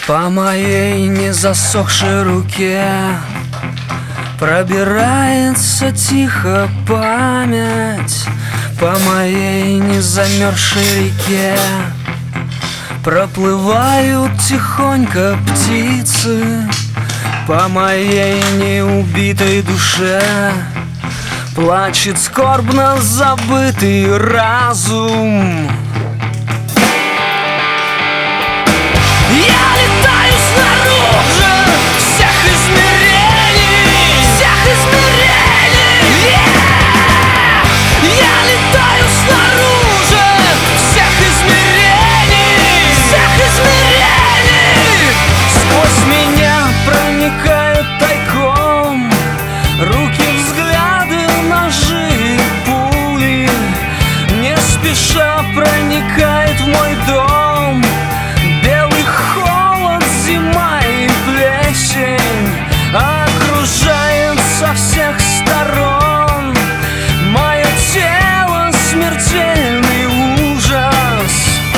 По моей незасохшей руке пробирается тихо память. По моей незамерзшей реке проплывают тихонько птицы. По моей неубитой душе плачет скорбно забытый разум. Я летаю снаружи всех измерений, всех измерений. Я летаю снаружи всех измерений, всех измерений. Сквозь меня проникают тайком руки, взгляды, ножи и пули. Не спеша проникает в мой дом белый холод, зима и плесень. Окружает со всех сторон мое тело смертельный ужас.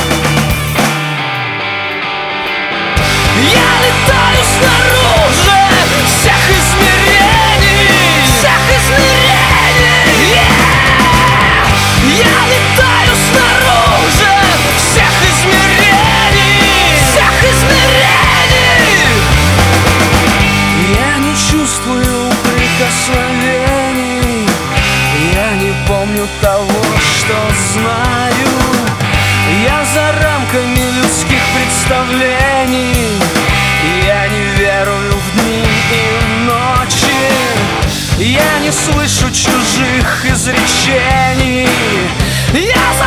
Я летаю снаружи всех измерений, всех измерений. Я летаю снаружи всех измерений, всех измерений. Я не чувствую прикосновений, я не помню того, что знаю. Я за рамками людских представлений, я не верую в дни и ночи. Я не слышу чужих изречений. Я